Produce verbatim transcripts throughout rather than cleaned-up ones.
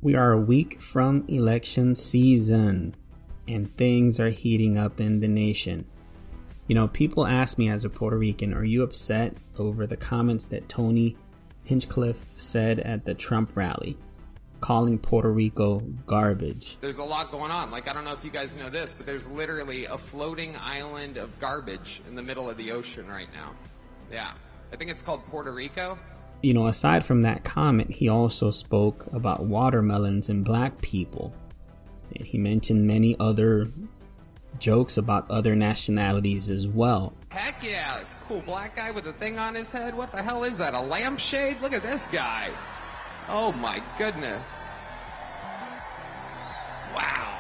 We are a week from election season, and things are heating up in the nation. You know, people ask me as a Puerto Rican, are you upset over the comments that Tony Hinchcliffe said at the Trump rally, calling Puerto Rico garbage? There's a lot going on. Like, I don't know if you guys know this, but there's literally a floating island of garbage in the middle of the ocean right now. Yeah. I think it's called Puerto Rico. You know, aside from that comment, he also spoke about watermelons and black people. And he mentioned many other jokes about other nationalities as well. Heck yeah, it's a cool black guy with a thing on his head. What the hell is that, a lampshade? Look at this guy. Oh my goodness. Wow.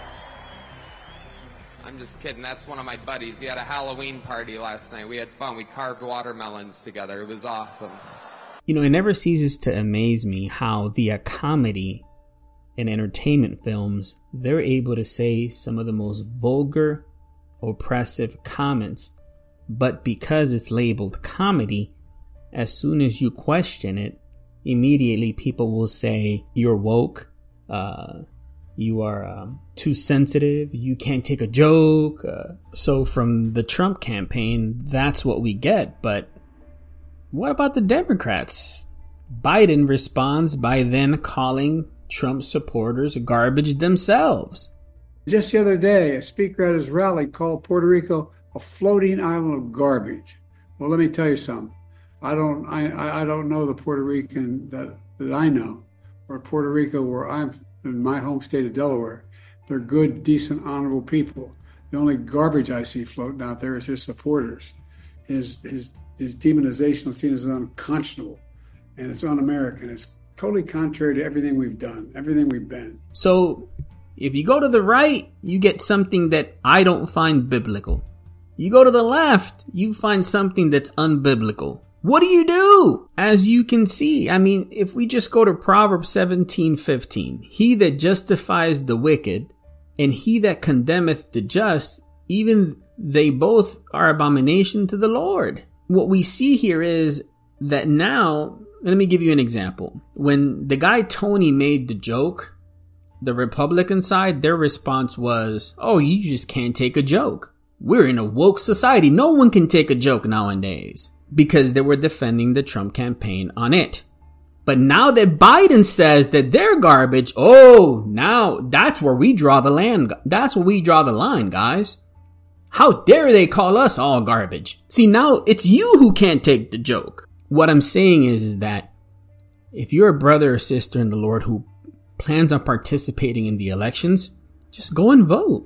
I'm just kidding. That's one of my buddies. He had a Halloween party last night. We had fun. We carved watermelons together. It was awesome. You know, it never ceases to amaze me how via comedy and entertainment films, they're able to say some of the most vulgar, oppressive comments. But because it's labeled comedy, as soon as you question it, immediately people will say, you're woke, uh, you are uh, too sensitive, you can't take a joke. Uh, so from the Trump campaign, that's what we get. But what about the Democrats? Biden responds by then calling Trump supporters garbage themselves. Just the other day, a speaker at his rally called Puerto Rico a floating island of garbage. Well, let me tell you something. I don't I, I don't know the Puerto Rican that, that I know, or Puerto Rico where I'm in my home state of Delaware. They're good, decent, honorable people. The only garbage I see floating out there is his supporters. His his his demonization of seen as unconscionable, and it's un-American. It's totally contrary to everything we've done, everything we've been. So if you go to the right, you get something that I don't find biblical. You go to the left, you find something that's unbiblical. What do you do? As you can see, I mean, if we just go to Proverbs seventeen fifteen, he that justifies the wicked and he that condemneth the just, even they both are abomination to the Lord. What we see here is that now, let me give you an example. When the guy Tony made the joke, the Republican side, their response was, oh, you just can't take a joke. We're in a woke society. No one can take a joke nowadays, because they were defending the Trump campaign on it. But now that Biden says that they're garbage, oh, now that's where we draw the line. That's where we draw the line, guys. How dare they call us all garbage? See, now it's you who can't take the joke. What I'm saying is, is that if you're a brother or sister in the Lord who plans on participating in the elections, just go and vote.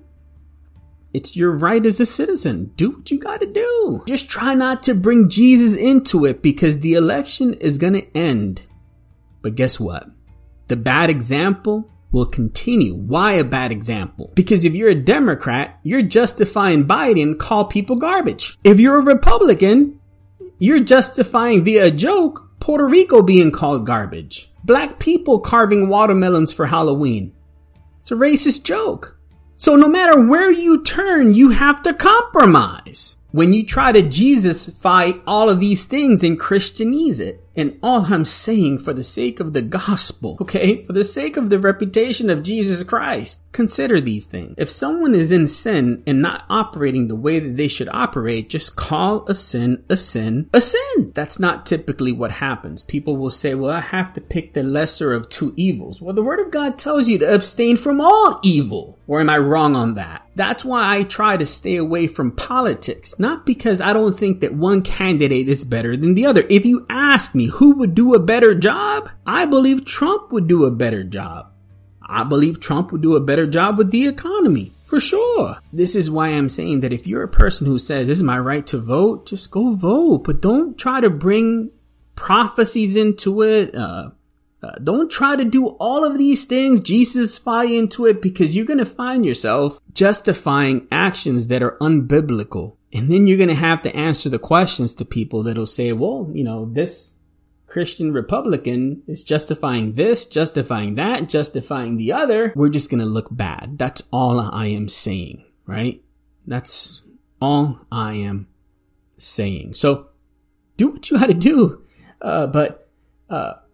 It's your right as a citizen. Do what you got to do. Just try not to bring Jesus into it, because the election is going to end. But guess what? The bad example will continue. Why a bad example? Because if you're a Democrat, you're justifying Biden call people garbage. If you're a Republican, you're justifying via a joke Puerto Rico being called garbage. Black people carving watermelons for Halloween. It's a racist joke. So no matter where you turn, you have to compromise. When you try to Jesusify all of these things and Christianize it. And all I'm saying, for the sake of the gospel, okay, for the sake of the reputation of Jesus Christ, consider these things. If someone is in sin and not operating the way that they should operate, just call a sin a sin a sin. That's not typically what happens. People will say, well, I have to pick the lesser of two evils. Well, the Word of God tells you to abstain from all evil. Or am I wrong on that? That's why I try to stay away from politics. Not because I don't think that one candidate is better than the other. If you ask me who would do a better job, I believe Trump would do a better job. I believe Trump would do a better job with the economy. For sure. This is why I'm saying that if you're a person who says, this is my right to vote, just go vote. But don't try to bring prophecies into it. Uh, uh, don't try to do all of these things, Jesus-fy into it, because you're going to find yourself justifying actions that are unbiblical. And then you're going to have to answer the questions to people that'll say, well, you know, this Christian Republican is justifying this, justifying that, justifying the other. We're just going to look bad. That's all I am saying, right? That's all I am saying. So do what you got to do. Uh, but uh,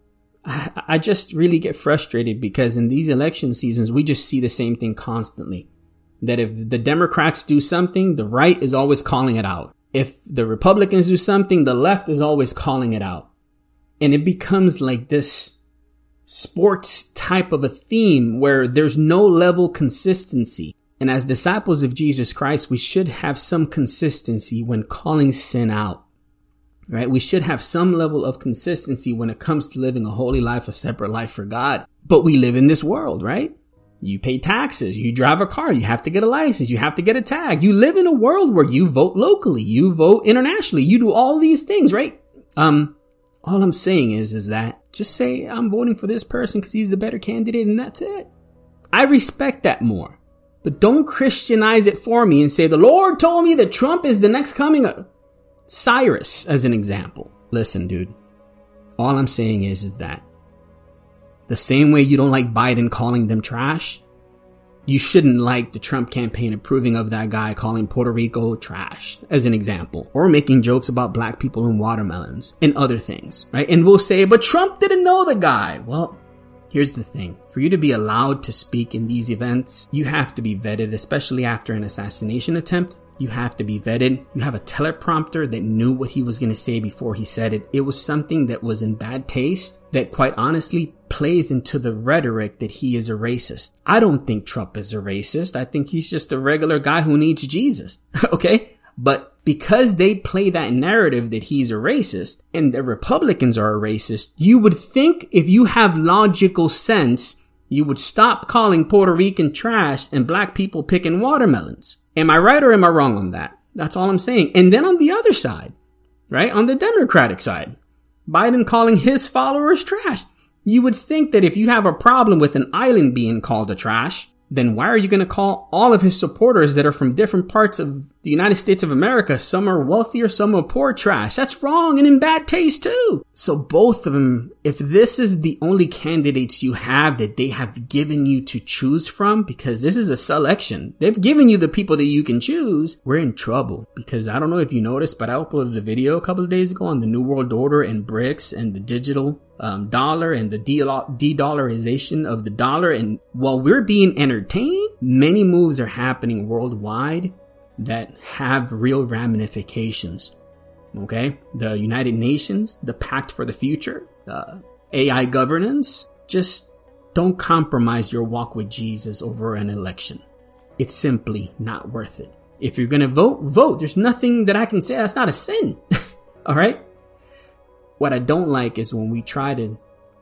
I, I just really get frustrated because in these election seasons, we just see the same thing constantly. That if the Democrats do something, the right is always calling it out. If the Republicans do something, the left is always calling it out. And it becomes like this sports type of a theme where there's no level consistency. And as disciples of Jesus Christ, we should have some consistency when calling sin out, right? We should have some level of consistency when it comes to living a holy life, a separate life for God. But we live in this world, right? You pay taxes, you drive a car, you have to get a license, you have to get a tag. You live in a world where you vote locally, you vote internationally, you do all these things, right? Um, all I'm saying is, is that just say I'm voting for this person because he's the better candidate and that's it. I respect that more. But don't Christianize it for me and say, the Lord told me that Trump is the next coming of Cyrus, as an example. Listen, dude, all I'm saying is, is that the same way you don't like Biden calling them trash, you shouldn't like the Trump campaign approving of that guy calling Puerto Rico trash, as an example, or making jokes about black people and watermelons and other things, right? And we'll say, but Trump didn't know the guy. Well, here's the thing. For you to be allowed to speak in these events, you have to be vetted, especially after an assassination attempt. You have to be vetted. You have a teleprompter that knew what he was going to say before he said it. It was something that was in bad taste that quite honestly plays into the rhetoric that he is a racist. I don't think Trump is a racist. I think he's just a regular guy who needs Jesus. Okay? But because they play that narrative that he's a racist and the Republicans are a racist, you would think if you have logical sense, you would stop calling Puerto Rican trash and black people picking watermelons. Am I right or am I wrong on that? That's all I'm saying. And then on the other side, right, on the Democratic side, Biden calling his followers trash. You would think that if you have a problem with an island being called a trash, then why are you going to call all of his supporters that are from different parts of the United States of America? Some are wealthier, some are poor trash. That's wrong and in bad taste too. So both of them, if this is the only candidates you have that they have given you to choose from, because this is a selection, they've given you the people that you can choose, we're in trouble. Because I don't know if you noticed, but I uploaded a video a couple of days ago on the New World Order and BRICS and the digital um, dollar and the de-dollarization of the dollar. And while we're being entertained, many moves are happening worldwide that have real ramifications. Okay? The United Nations, the Pact for the Future, uh, A I governance. Just don't compromise your walk with Jesus over an election. It's simply not worth it. If you're going to vote, vote. There's nothing that I can say. That's not a sin. All right? What I don't like is when we try to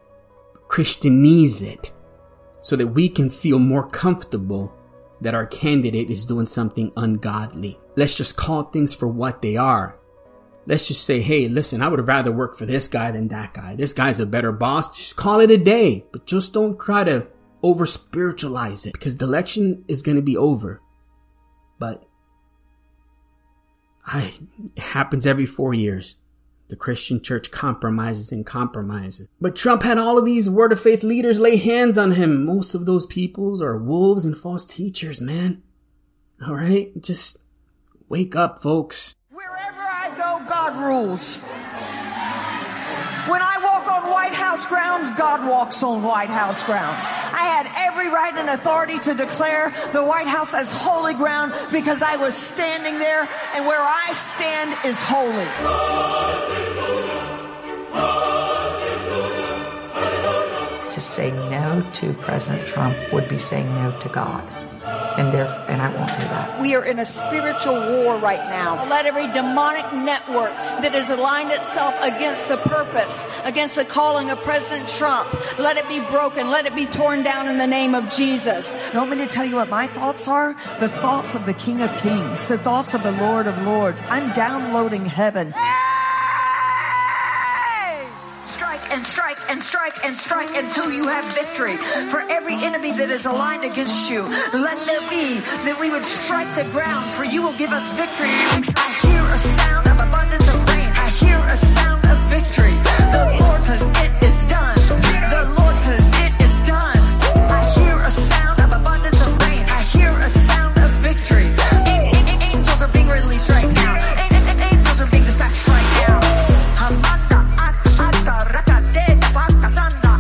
Christianize it so that we can feel more comfortable that our candidate is doing something ungodly. Let's just call things for what they are. Let's just say, hey, listen, I would rather work for this guy than that guy. This guy's a better boss. Just call it a day. But just don't try to over spiritualize it, because the election is going to be over. But I, it happens every four years. The Christian church compromises and compromises. But Trump had all of these word of faith leaders lay hands on him. Most of those peoples are wolves and false teachers, man. All right? Just wake up, folks. Wherever I go, God rules. When I walk on White House grounds, God walks on White House grounds. I had every right and authority to declare the White House as holy ground because I was standing there, and where I stand is holy. To say no to President Trump would be saying no to God. And therefore, and I won't do that. We are in a spiritual war right now. Let every demonic network that has aligned itself against the purpose, against the calling of President Trump, let it be broken. Let it be torn down in the name of Jesus. You want me to tell you what my thoughts are? The thoughts of the King of Kings, the thoughts of the Lord of Lords. I'm downloading heaven. And strike and strike and strike until you have victory. For every enemy that is aligned against you, let there be that we would strike the ground, for you will give us victory. I hear a sound of abundance of rain. I hear a sound of victory. The Lord says it is done. The Lord says it is done. I hear a sound of abundance of rain. I hear a sound of victory. Angels are being released right now. Angels are being dispatched right now.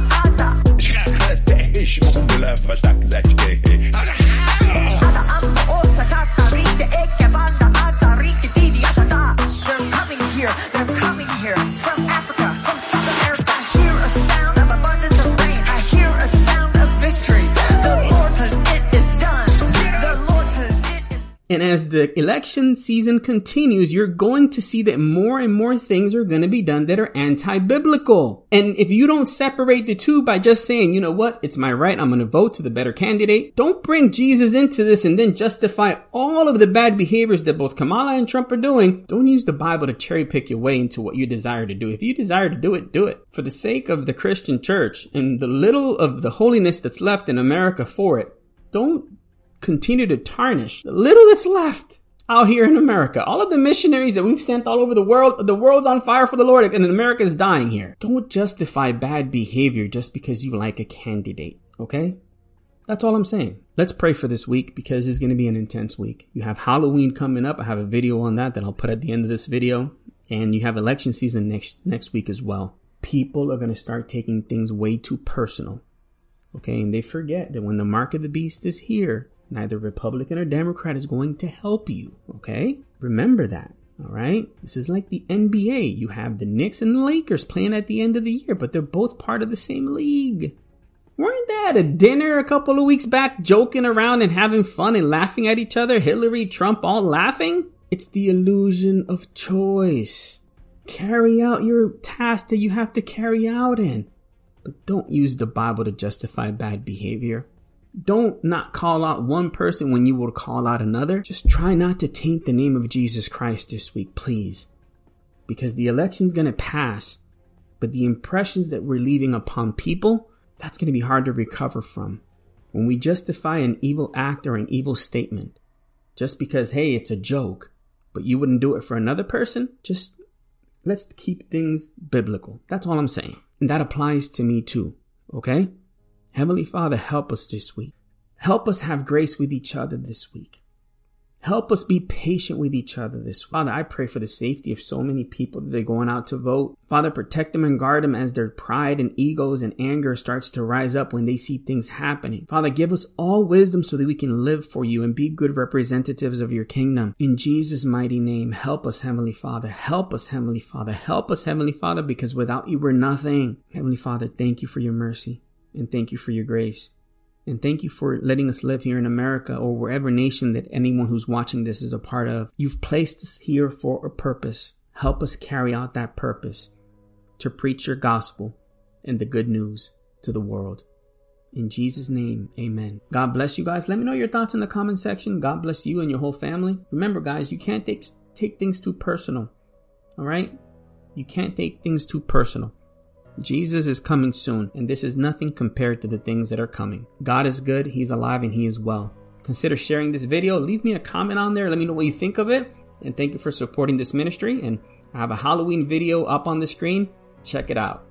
And as the election season continues, you're going to see that more and more things are going to be done that are anti-biblical. And if you don't separate the two by just saying, you know what, it's my right, I'm going to vote to the better candidate. Don't bring Jesus into this and then justify all of the bad behaviors that both Kamala and Trump are doing. Don't use the Bible to cherry pick your way into what you desire to do. If you desire to do it, do it. For the sake of the Christian church and the little of the holiness that's left in America for it, don't continue to tarnish the little that's left out here in America. All of the missionaries that we've sent all over the world, the world's on fire for the Lord and America is dying here. Don't justify bad behavior just because you like a candidate, okay? That's all I'm saying. Let's pray for this week because it's going to be an intense week. You have Halloween coming up. I have a video on that that I'll put at the end of this video. And you have election season next next week as well. People are going to start taking things way too personal, okay? And they forget that when the mark of the beast is here, neither Republican or Democrat is going to help you, okay? Remember that, all right? This is like the N B A. You have the Knicks and the Lakers playing at the end of the year, but they're both part of the same league. Weren't they at a dinner a couple of weeks back joking around and having fun and laughing at each other? Hillary, Trump, all laughing? It's the illusion of choice. Carry out your task that you have to carry out in. But don't use the Bible to justify bad behavior. Don't not call out one person when you will call out another. Just try not to taint the name of Jesus Christ this week, please. Because the election's going to pass. But the impressions that we're leaving upon people, that's going to be hard to recover from. When we justify an evil act or an evil statement, just because, hey, it's a joke, but you wouldn't do it for another person, just let's keep things biblical. That's all I'm saying. And that applies to me too, okay? Heavenly Father, help us this week. Help us have grace with each other this week. Help us be patient with each other this week. Father, I pray for the safety of so many people that they're going out to vote. Father, protect them and guard them as their pride and egos and anger starts to rise up when they see things happening. Father, give us all wisdom so that we can live for you and be good representatives of your kingdom. In Jesus' mighty name, help us, Heavenly Father. Help us, Heavenly Father. Help us, Heavenly Father, because without you, we're nothing. Heavenly Father, thank you for your mercy. And thank you for your grace. And thank you for letting us live here in America or wherever nation that anyone who's watching this is a part of. You've placed us here for a purpose. Help us carry out that purpose to preach your gospel and the good news to the world. In Jesus' name, amen. God bless you guys. Let me know your thoughts in the comment section. God bless you and your whole family. Remember, guys, you can't take, take things too personal. All right? You can't take things too personal. Jesus is coming soon, and this is nothing compared to the things that are coming. God is good, He's alive, and He is well. Consider sharing this video. Leave me a comment on there. Let me know what you think of it. And thank you for supporting this ministry. And I have a Halloween video up on the screen. Check it out.